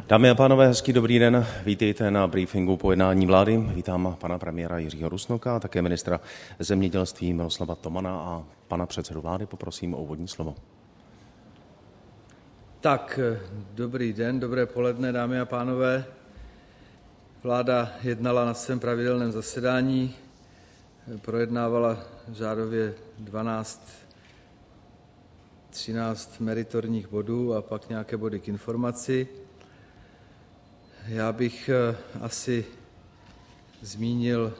Dámy a pánové, hezký dobrý den. Vítejte na briefingu po jednání vlády. Vítám pana premiéra Jiřího Rusnoka a také ministra zemědělství Miroslava Tomana a pana předsedu vlády poprosím o úvodní slovo. Tak, dobrý den, dobré poledne, dámy a pánové. Vláda jednala na svém pravidelném zasedání, projednávala řádově 13 meritorních bodů a pak nějaké body k informaci. Já bych asi zmínil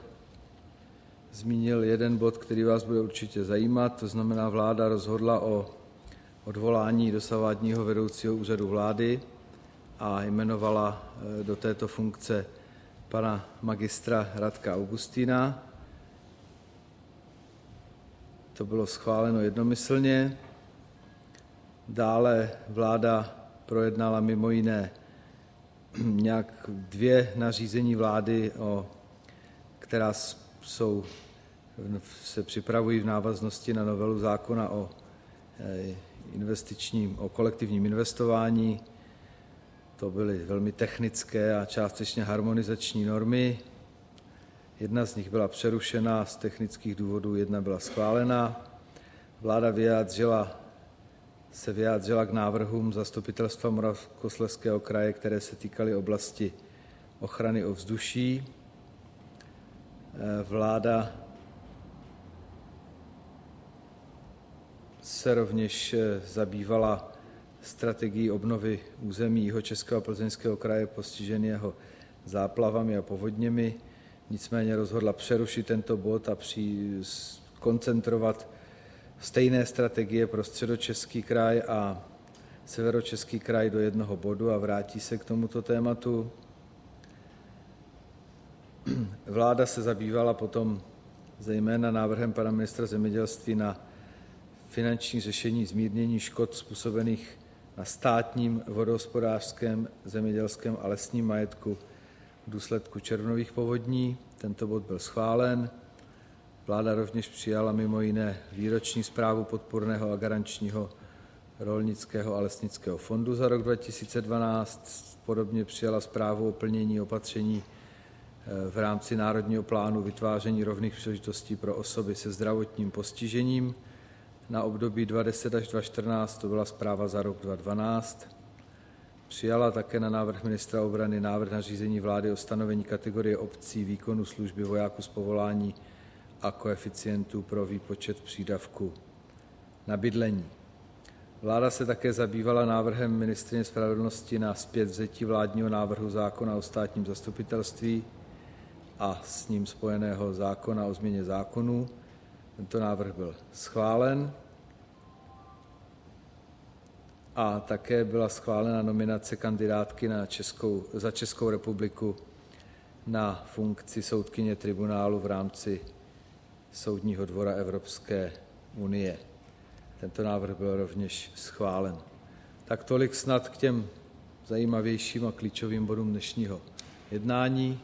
jeden bod, který vás bude určitě zajímat, to znamená, vláda rozhodla o odvolání dosavadního vedoucího úřadu vlády a jmenovala do této funkce pana magistra Radka Augustína. To bylo schváleno jednomyslně. Dále vláda projednala mimo jiné nějak 2 nařízení vlády, která se připravují v návaznosti na novelu zákona o kolektivním investování. To byly velmi technické a částečně harmonizační normy. Jedna z nich byla přerušena z technických důvodů, jedna byla schválena. Vláda se vyjádřila k návrhům Zastupitelstva Moravskoslezského kraje, které se týkaly oblasti ochrany ovzduší. Vláda se rovněž zabývala strategií obnovy území Jihočeského a Plzeňského kraje postiženého záplavami a povodněmi. Nicméně rozhodla přerušit tento bod a koncentrovat stejné strategie pro Středočeský kraj a Severočeský kraj do jednoho bodu a vrátí se k tomuto tématu. Vláda se zabývala potom zejména návrhem pana ministra zemědělství na finanční řešení zmírnění škod způsobených na státním vodohospodářském, zemědělském a lesním majetku v důsledku červnových povodní. Tento bod byl schválen. Vláda rovněž přijala mimo jiné výroční zprávu podpůrného a garančního rolnického a lesnického fondu za rok 2012. Podobně přijala zprávu o plnění opatření v rámci Národního plánu vytváření rovných příležitostí pro osoby se zdravotním postižením na období 2010 až 2014, to byla zpráva za rok 2012. Přijala také na návrh ministra obrany návrh nařízení vlády o stanovení kategorie obcí výkonu služby vojáků z povolání a koeficientů pro výpočet přídavku na bydlení. Vláda se také zabývala návrhem ministryně spravedlnosti na zpětvzetí vládního návrhu zákona o státním zastupitelství a s ním spojeného zákona o změně zákonů. Tento návrh byl schválen a také byla schválena nominace kandidátky za Českou republiku na funkci soudkyně tribunálu v rámci Soudního dvora Evropské unie. Tento návrh byl rovněž schválen. Tak tolik snad k těm zajímavějším a klíčovým bodům dnešního jednání.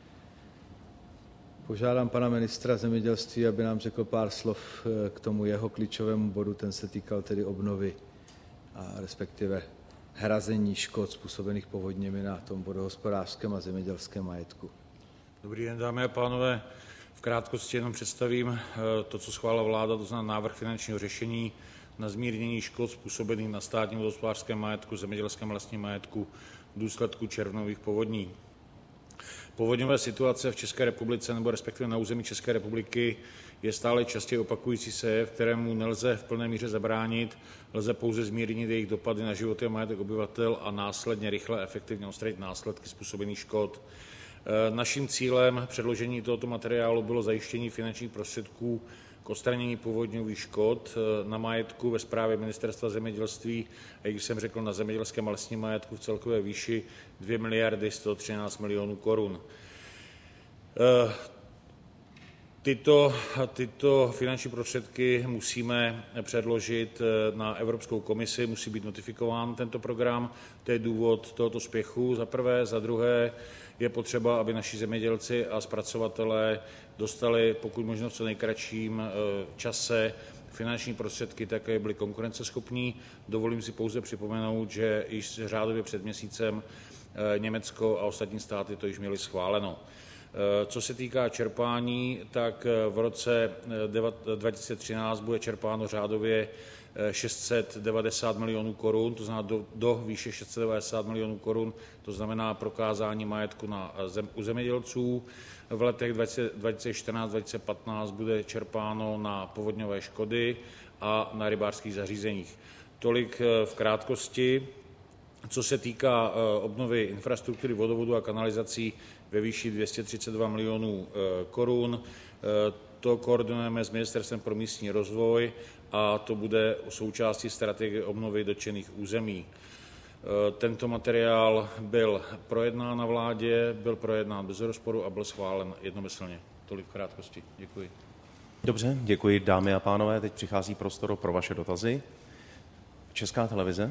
Požádám pana ministra zemědělství, aby nám řekl pár slov k tomu jeho klíčovému bodu. Ten se týkal tedy obnovy a respektive hrazení škod způsobených povodněmi na tom vodohospodářském a zemědělském majetku. Dobrý den, dámy a pánové. V krátkosti jenom představím to, co schválila vláda, to znamená návrh finančního řešení na zmírnění škod způsobených na státním vodohospodářském majetku, zemědělském a lesním majetku v důsledku červnových povodní. Povodňové situace v České republice nebo respektive na území České republiky je stále častěji opakující se jev, kterému nelze v plné míře zabránit, lze pouze zmírnit jejich dopady na životy a majetek obyvatel a následně rychle a efektivně odstranit následky způsobených škod. Naším cílem předložení tohoto materiálu bylo zajištění finančních prostředků k odstranění povodňových škod na majetku ve správě Ministerstva zemědělství, a jak jsem řekl, na zemědělském a lesním majetku v celkové výši 2 miliardy 113 milionů korun. Tyto finanční prostředky musíme předložit na Evropskou komisi, musí být notifikován tento program, to je důvod tohoto spěchu za prvé. Za druhé je potřeba, aby naši zemědělci a zpracovatelé dostali pokud možno v co nejkratším čase finanční prostředky, tak aby byli konkurenceschopní. Dovolím si pouze připomenout, že již řádově před měsícem Německo a ostatní státy to již měly schváleno. Co se týká čerpání, tak v roce 2013 bude čerpáno řádově 690 milionů korun, to znamená do výše 690 milionů korun, to znamená prokázání majetku u zemědělců. V letech 2014-2015 bude čerpáno na povodňové škody a na rybářských zařízeních. Tolik v krátkosti. Co se týká obnovy infrastruktury vodovodu a kanalizací ve výši 232 milionů korun, to koordinujeme s Ministerstvem pro místní rozvoj a to bude součástí strategie obnovy dotčených území. Tento materiál byl projednán na vládě, byl projednán bez rozporu a byl schválen jednomyslně. Tolik v krátkosti. Děkuji. Dobře, děkuji, dámy a pánové. Teď přichází prostor pro vaše dotazy. Česká televize.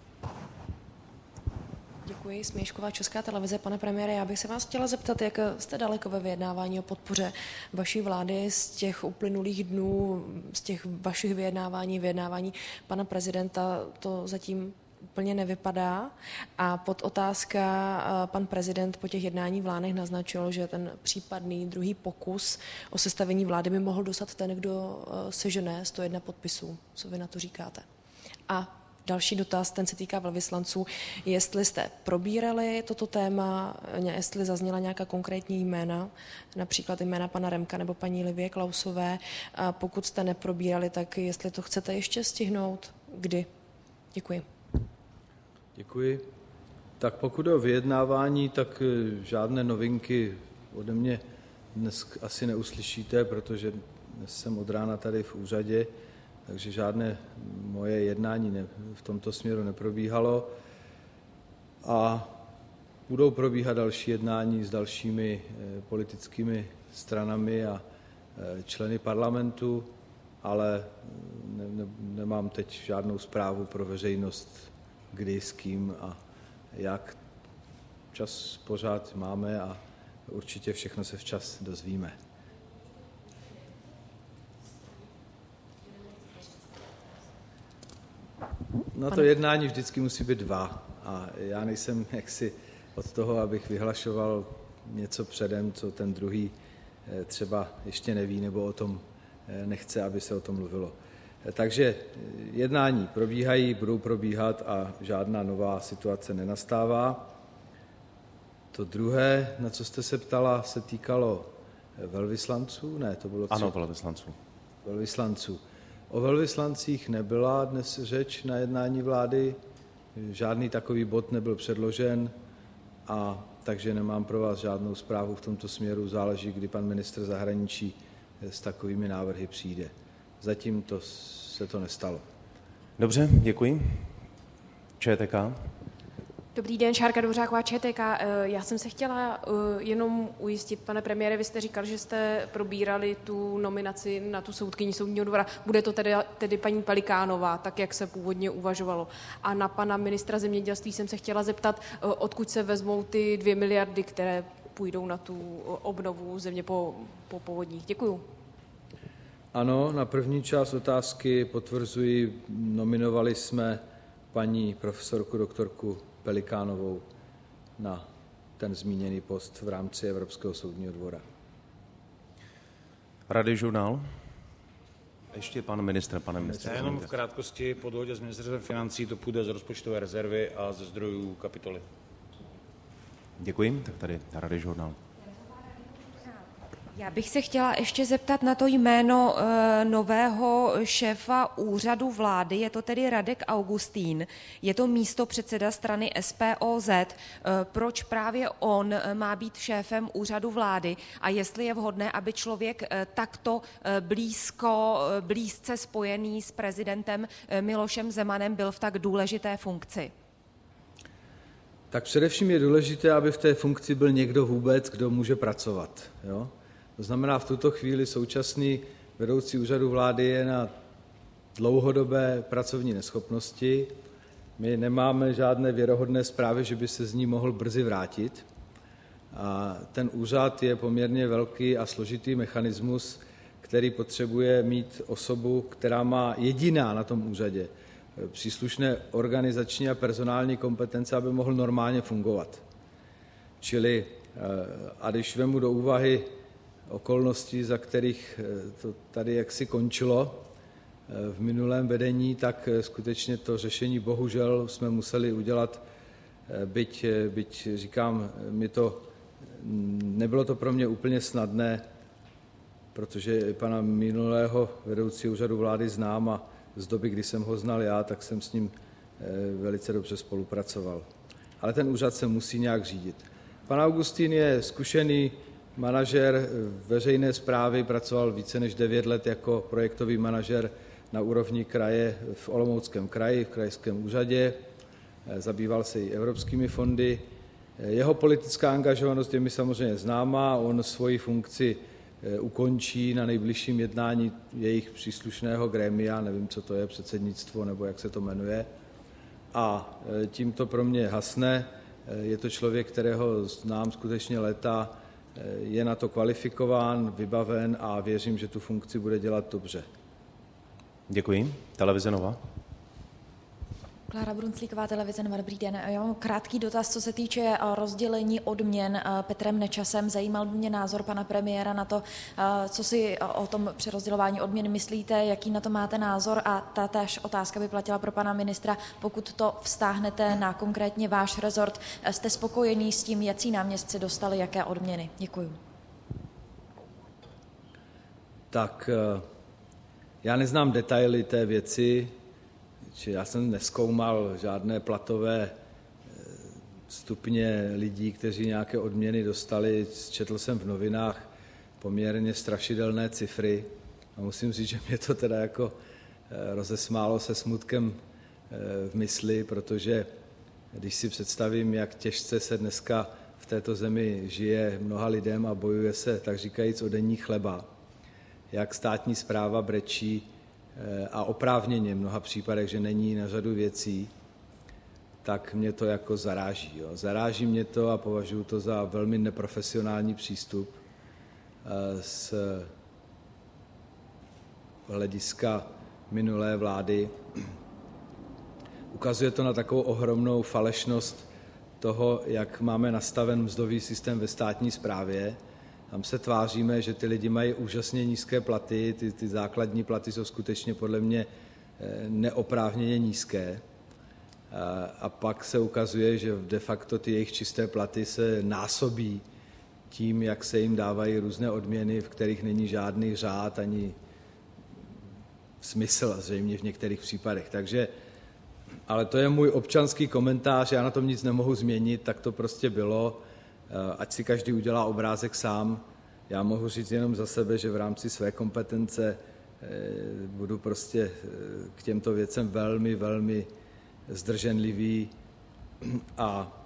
Děkuji, Směšková, Česká televize. Pane premiére, já bych se vás chtěla zeptat, jak jste daleko ve vyjednávání o podpoře vaší vlády z těch uplynulých dnů, z těch vašich vyjednávání pana prezidenta, to zatím úplně nevypadá. A podotázka, pan prezident po těch jednání v Lánech naznačil, že ten případný druhý pokus o sestavení vlády by mohl dostat ten, kdo sežene 101 podpisů. Co vy na to říkáte? A další dotaz, ten se týká velvyslanců. Jestli jste probírali toto téma, jestli zazněla nějaká konkrétní jména, například jména pana Remka nebo paní Livie Klausové. A pokud jste neprobírali, tak jestli to chcete ještě stihnout, kdy? Děkuji. Děkuji. Tak pokud o vyjednávání, tak žádné novinky ode mě dnes asi neuslyšíte, protože dnes jsem od rána tady v úřadě, takže žádné moje jednání v tomto směru neprobíhalo. A budou probíhat další jednání s dalšími politickými stranami a členy parlamentu, ale nemám teď žádnou zprávu pro veřejnost, kdy, s kým a jak. Čas pořád máme a určitě všechno se včas dozvíme. No to jednání vždycky musí být dva a já nejsem jaksi od toho, abych vyhlašoval něco předem, co ten druhý třeba ještě neví nebo o tom nechce, aby se o tom mluvilo. Takže jednání probíhají, budou probíhat a žádná nová situace nenastává. To druhé, na co jste se ptala, se týkalo velvyslanců? Ne, to bylo... Ano, velvyslanců. Velvyslanců. O velvyslancích nebyla dnes řeč na jednání vlády, žádný takový bod nebyl předložen, a takže nemám pro vás žádnou zprávu v tomto směru, záleží, kdy pan ministr zahraničí s takovými návrhy přijde. Zatím se to nestalo. Dobře, děkuji. ČTK. Dobrý den, Šárka Dvořáková, ČTK. Já jsem se chtěla jenom ujistit, pane premiére, vy jste říkal, že jste probírali tu nominaci na tu soudkyni soudního dvora. Bude to tedy paní Pelikánová, tak jak se původně uvažovalo. A na pana ministra zemědělství jsem se chtěla zeptat, odkud se vezmou ty 2 miliardy, které půjdou na tu obnovu země po povodních. Děkuju. Ano, na první část otázky potvrzuji, nominovali jsme paní profesorku doktorku Pelikánovou na ten zmíněný post v rámci Evropského soudního dvora. Radiožurnál. Ještě pan ministr, pane ministře. Jenom v krátkosti, po dohodě s ministerstvem financí to půjde z rozpočtové rezervy a ze zdrojů kapitoly. Děkuji, tak tady Radiožurnál. Já bych se chtěla ještě zeptat na to jméno nového šéfa úřadu vlády, je to tedy Radek Augustín, je to místopředseda strany SPOZ. Proč právě on má být šéfem úřadu vlády a jestli je vhodné, aby člověk takto blízce spojený s prezidentem Milošem Zemanem byl v tak důležité funkci? Tak především je důležité, aby v té funkci byl někdo vůbec, kdo může pracovat. Jo? To znamená, v tuto chvíli současný vedoucí úřadu vlády je na dlouhodobé pracovní neschopnosti. My nemáme žádné věrohodné zprávy, že by se z ní mohl brzy vrátit. A ten úřad je poměrně velký a složitý mechanismus, který potřebuje mít osobu, která má jediná na tom úřadě příslušné organizační a personální kompetence, aby mohl normálně fungovat. Čili a když vemu do úvahy okolnosti, za kterých to tady jaksi končilo v minulém vedení, tak skutečně to řešení bohužel jsme museli udělat, byť říkám, nebylo to pro mě úplně snadné, protože pana minulého vedoucího úřadu vlády znám a z doby, kdy jsem ho znal já, tak jsem s ním velice dobře spolupracoval. Ale ten úřad se musí nějak řídit. Pan Augustín je zkušený manažer veřejné správy, pracoval více než 9 let jako projektový manažer na úrovni kraje v Olomouckém kraji, v krajském úřadě, zabýval se i evropskými fondy. Jeho politická angažovanost je mi samozřejmě známá, on svoji funkci ukončí na nejbližším jednání jejich příslušného grémia, nevím, co to je, předsednictvo nebo jak se to jmenuje. A tím to pro mě hasne. Je to člověk, kterého znám skutečně léta, je na to kvalifikován, vybaven a věřím, že tu funkci bude dělat dobře. Děkuji. Televize Nova. Klára Brunclíková, televize Nova, dobrý den. Já mám krátký dotaz, co se týče rozdělení odměn Petrem Nečasem. Zajímal by mě názor pana premiéra na to, co si o tom přerozdělování odměn myslíte, jaký na to máte názor, a ta též otázka by platila pro pana ministra. Pokud to vztáhnete na konkrétně váš rezort, jste spokojený s tím, jací náměstci dostali jaké odměny? Děkuju. Tak já neznám detaily té věci, já jsem nezkoumal žádné platové stupně lidí, kteří nějaké odměny dostali. Četl jsem v novinách poměrně strašidelné cifry a musím říct, že mě to teda jako rozesmálo se smutkem v mysli, protože když si představím, jak těžce se dneska v této zemi žije mnoha lidem a bojuje se, tak říkajíc, o denní chleba, jak státní správa brečí a oprávněně v mnoha případech, že není na řadu věcí, tak mě to jako zaráží. Jo. Zaráží mě to a považuji to za velmi neprofesionální přístup z hlediska minulé vlády. Ukazuje to na takovou ohromnou falešnost toho, jak máme nastaven mzdový systém ve státní správě. Tam se tváříme, že ty lidi mají úžasně nízké platy, ty základní platy jsou skutečně podle mě neoprávněně nízké. A pak se ukazuje, že de facto ty jejich čisté platy se násobí tím, jak se jim dávají různé odměny, v kterých není žádný řád ani smysl, zřejmě v některých případech. Takže, ale to je můj občanský komentář, já na tom nic nemohu změnit, tak to prostě bylo. Ať si každý udělá obrázek sám. Já mohu říct jenom za sebe, že v rámci své kompetence budu prostě k těmto věcem velmi, velmi zdrženlivý a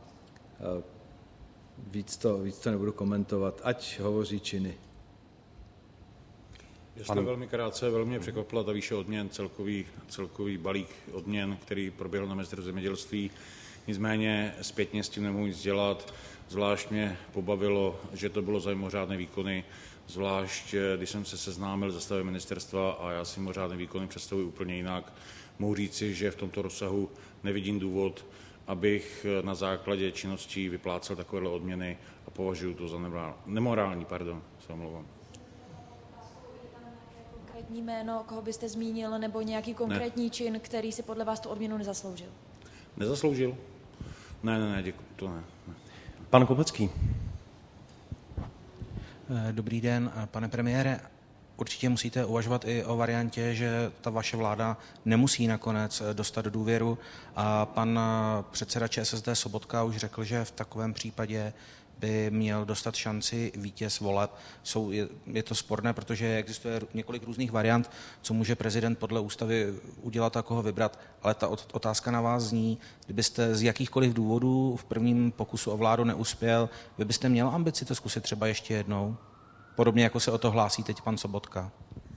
víc to nebudu komentovat, ať hovoří činy. Jestli velmi krátce, velmi mě překvapila ta výše odměn, celkový balík odměn, který proběhl na Ministerstvu zemědělství. Nicméně zpětně s tím nemohu nic dělat. Zvlášť mě pobavilo, že to bylo za mimořádné výkony, zvlášť když jsem se seznámil se stavem ministerstva a já si mimořádné výkony představuji úplně jinak. Mohu říci, že v tomto rozsahu nevidím důvod, abych na základě činností vyplácel takovéhle odměny a považuji to za nemorální. Se omlouvám. Konkrétní jméno, koho byste zmínil, nebo nějaký konkrétní čin, který si podle vás tu odměnu nezasloužil? Nezasloužil? Ne, děkuji, to ne. Pan Kopecký. Dobrý den, pane premiére. Určitě musíte uvažovat i o variantě, že ta vaše vláda nemusí nakonec dostat důvěru. A pan předseda ČSSD Sobotka už řekl, že v takovém případě by měl dostat šanci vítěz voleb. Je to sporné, protože existuje několik různých variant, co může prezident podle ústavy udělat a koho vybrat, ale ta otázka na vás zní, kdybyste z jakýchkoliv důvodů v prvním pokusu o vládu neuspěl, vy byste měl ambici to zkusit třeba ještě jednou? Podobně jako se o to hlásí teď pan Sobotka.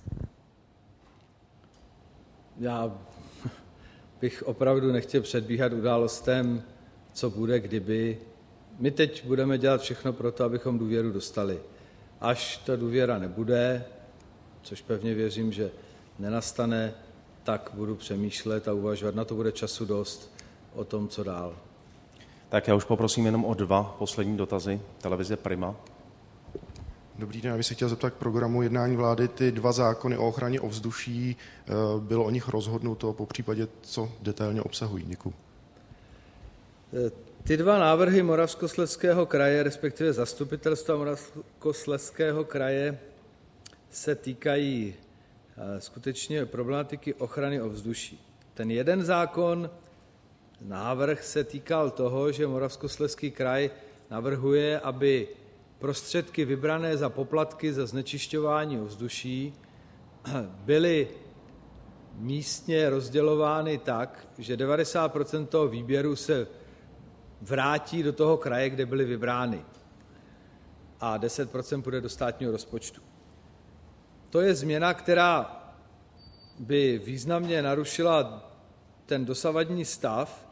Já bych opravdu nechtěl předbíhat událostem, co bude, kdyby. My teď budeme dělat všechno pro to, abychom důvěru dostali. Až ta důvěra nebude, což pevně věřím, že nenastane, tak budu přemýšlet a uvažovat. Na to bude času dost o tom, co dál. Tak já už poprosím jenom o 2 poslední dotazy. Televize Prima. Dobrý den, já bych se chtěl zeptat k programu jednání vlády. Ty 2 zákony o ochraně ovzduší, bylo o nich rozhodnuto, popřípadě co detailně obsahují? Děkuji. Ty 2 návrhy Moravskoslezského kraje, respektive zastupitelstva Moravskoslezského kraje, se týkají skutečně problematiky ochrany ovzduší. Ten jeden návrh se týkal toho, že Moravskoslezský kraj navrhuje, aby prostředky vybrané za poplatky za znečišťování ovzduší byly místně rozdělovány tak, že 90% toho výběru se vrátí do toho kraje, kde byly vybrány, a 10% půjde do státního rozpočtu. To je změna, která by významně narušila ten dosavadní stav.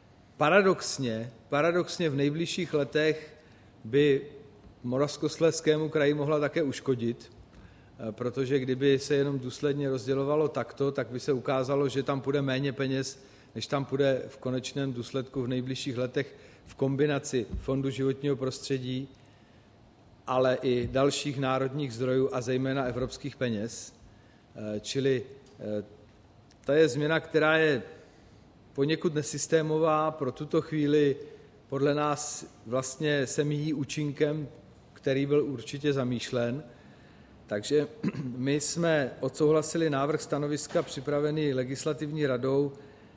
Paradoxně v nejbližších letech by Moravskoslezskému kraji mohla také uškodit, protože kdyby se jenom důsledně rozdělovalo takto, tak by se ukázalo, že tam půjde méně peněz, než tam půjde v konečném důsledku v nejbližších letech v kombinaci Fondu životního prostředí, ale i dalších národních zdrojů a zejména evropských peněz. Čili to je změna, která je poněkud nesystémová, pro tuto chvíli podle nás vlastně se míjí účinkem, který byl určitě zamýšlen. Takže my jsme odsouhlasili návrh stanoviska připravený legislativní radou,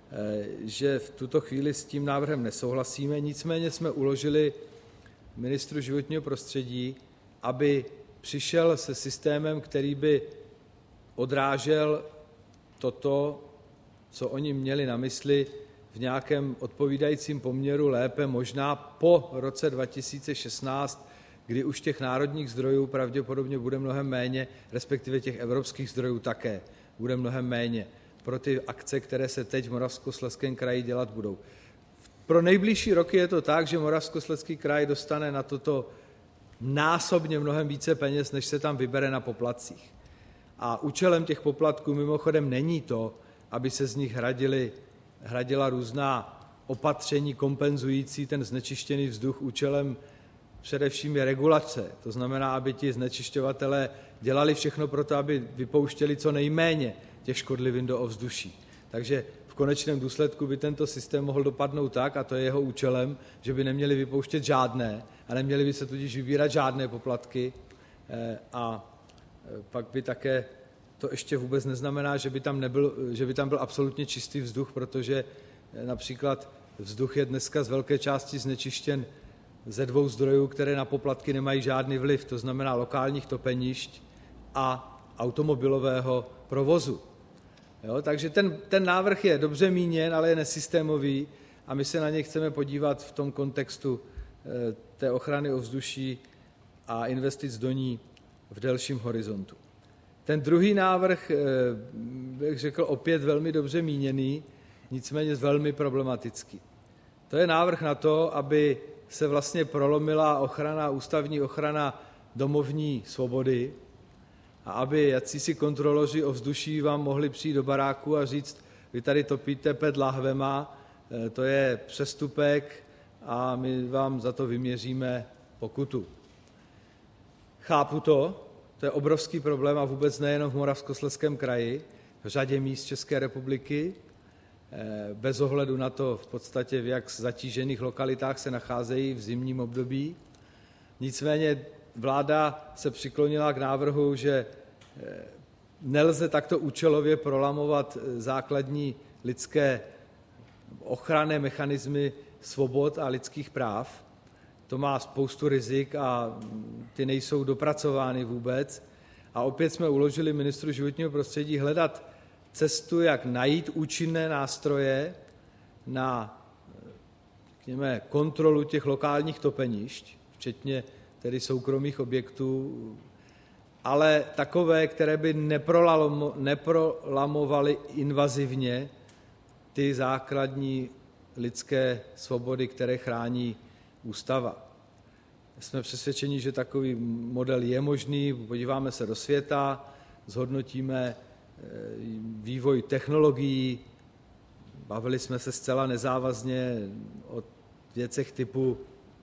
že v tuto chvíli s tím návrhem nesouhlasíme, nicméně jsme uložili ministru životního prostředí, aby přišel se systémem, který by odrážel toto, co oni měli na mysli, v nějakém odpovídajícím poměru, lépe možná po roce 2016, kdy už těch národních zdrojů pravděpodobně bude mnohem méně, respektive těch evropských zdrojů také bude mnohem méně pro ty akce, které se teď v Moravskoslezském kraji dělat budou. Pro nejbližší roky je to tak, že Moravskoslezský kraj dostane na toto násobně mnohem více peněz, než se tam vybere na poplatcích. A účelem těch poplatků mimochodem není to, aby se z nich hradila různá opatření kompenzující ten znečištěný vzduch. Účelem především je regulace. To znamená, aby ti znečišťovatelé dělali všechno pro to, aby vypouštěli co nejméně těch škodlivin do ovzduší. Takže v konečném důsledku by tento systém mohl dopadnout tak, a to je jeho účelem, že by neměli vypouštět žádné a neměli by se tudíž vybírat žádné poplatky, a pak by také to ještě vůbec neznamená, že by tam byl absolutně čistý vzduch, protože například vzduch je dneska z velké části znečištěn ze 2 zdrojů, které na poplatky nemají žádný vliv, to znamená lokálních topenišť a automobilového provozu. Jo, takže ten návrh je dobře míněn, ale je nesystémový a my se na něj chceme podívat v tom kontextu té ochrany ovzduší a investic do ní v delším horizontu. Ten druhý návrh, bych řekl, opět velmi dobře míněný, nicméně velmi problematický. To je návrh na to, aby se vlastně prolomila ústavní ochrana domovní svobody a aby jacísi kontroloři ovzduší vám mohli přijít do baráku a říct, vy tady topíte PET lahvema, to je přestupek a my vám za to vyměříme pokutu. Chápu to je obrovský problém a vůbec nejenom v Moravskoslezském kraji, v řadě míst České republiky, bez ohledu na to v podstatě, v jak zatížených lokalitách se nacházejí v zimním období. Nicméně vláda se přiklonila k návrhu, že nelze takto účelově prolamovat základní lidské ochranné mechanismy svobod a lidských práv. To má spoustu rizik a ty nejsou dopracovány vůbec. A opět jsme uložili ministru životního prostředí hledat cestu, jak najít účinné nástroje na, řekněme, kontrolu těch lokálních topenišť, včetně tedy soukromých objektů, ale takové, které by neprolamovaly invazivně ty základní lidské svobody, které chrání Ústava. Jsme přesvědčeni, že takový model je možný, podíváme se do světa, zhodnotíme vývoj technologií, bavili jsme se zcela nezávazně o věcech typu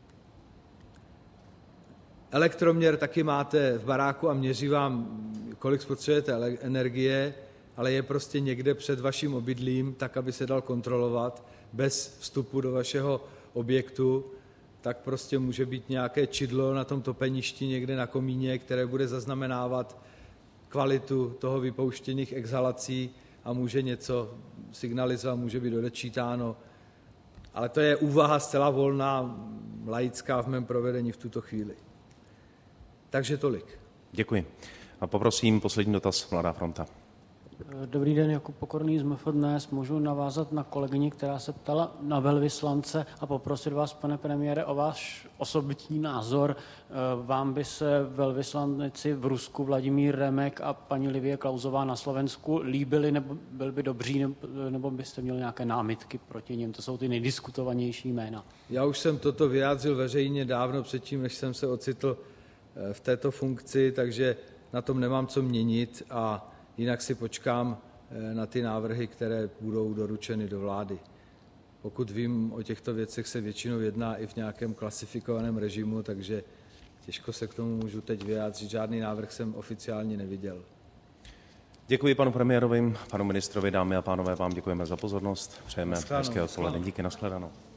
elektroměr taky máte v baráku a měří vám, kolik spotřebujete energie, ale je prostě někde před vaším obydlím, tak, aby se dal kontrolovat bez vstupu do vašeho objektu, tak prostě může být nějaké čidlo na tom topeništi někde na komíně, které bude zaznamenávat kvalitu toho vypouštěných exhalací a může něco signalizovat, může být odečítáno. Ale to je úvaha zcela volná, laická v mém provedení v tuto chvíli. Takže tolik. Děkuji. A poprosím poslední dotaz, Mladá fronta. Dobrý den, Jakub Pokorný z MF Dnes. Můžu navázat na kolegyni, která se ptala na velvyslance a poprosit vás, pane premiére, o váš osobní názor. Vám by se velvyslanci v Rusku Vladimír Remek a paní Livie Klausová na Slovensku líbili, nebo byl by dobří, nebo byste měli nějaké námitky proti nim? To jsou ty nejdiskutovanější jména. Já už jsem toto vyjádřil veřejně dávno předtím, než jsem se ocitl v této funkci, takže na tom nemám co měnit a jinak si počkám na ty návrhy, které budou doručeny do vlády. Pokud vím, o těchto věcech se většinou jedná i v nějakém klasifikovaném režimu, takže těžko se k tomu můžu teď vyjádřit. Žádný návrh jsem oficiálně neviděl. Děkuji panu premiérovi, panu ministrovi, dámy a pánové, vám děkujeme za pozornost. Přejeme hezké odpoledne. Díky, nashledanou.